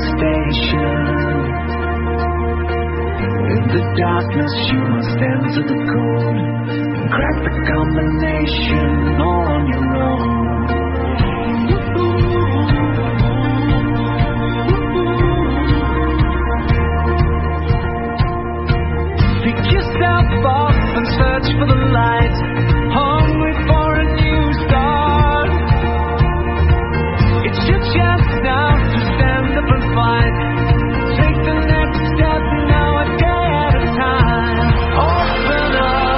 station. In the darkness you must enter the code and crack the combination all on your own. Pick yourself up and search for the light, hungry for a new start. It's your chance now to stand up and fight. Take the next step now, a day at a time. Open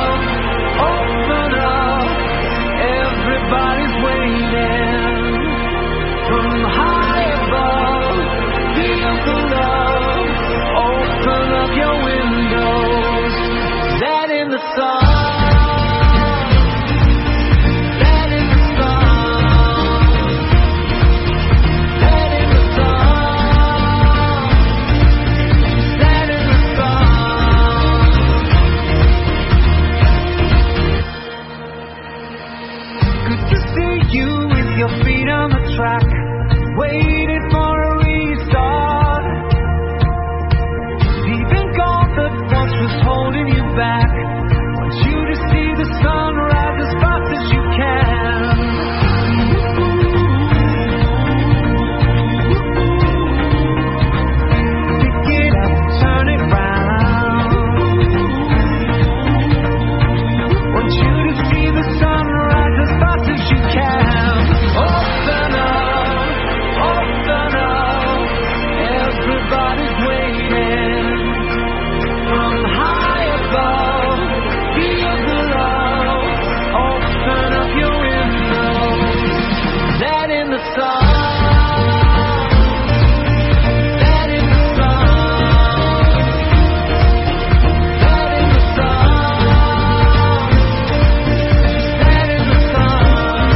up, everybody's waiting. From high above, feel the love. Open up your windows, let in the sun. Your feet on the track, waiting for a restart. Leaving all that once was holding you back. Want you to see the sun rise as fast as you can. Pick it up, turn it round. Want you to see the sun rise as fast as you can. Open up, everybody's waiting. From high above, feel the love. Open up your windows, let in the sun. Let in the sun. Let in the sun. Let in the sun.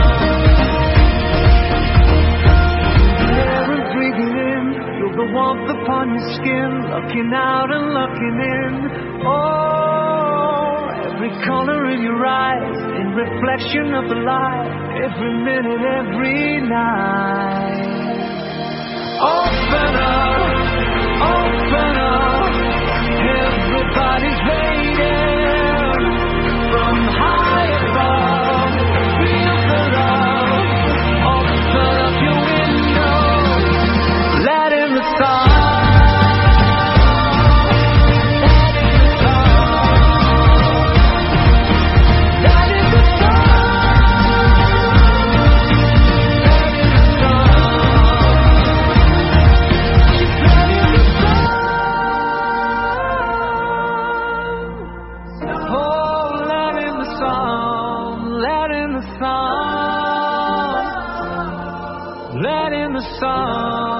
The warmth upon your skin, looking out and looking in. Oh, every color in your eyes, in reflection of the light, every minute, every night. Open up, everybody's waiting. From high above, feel the love. Open up your window, let in the sun. Let in the sun. Let in the sun.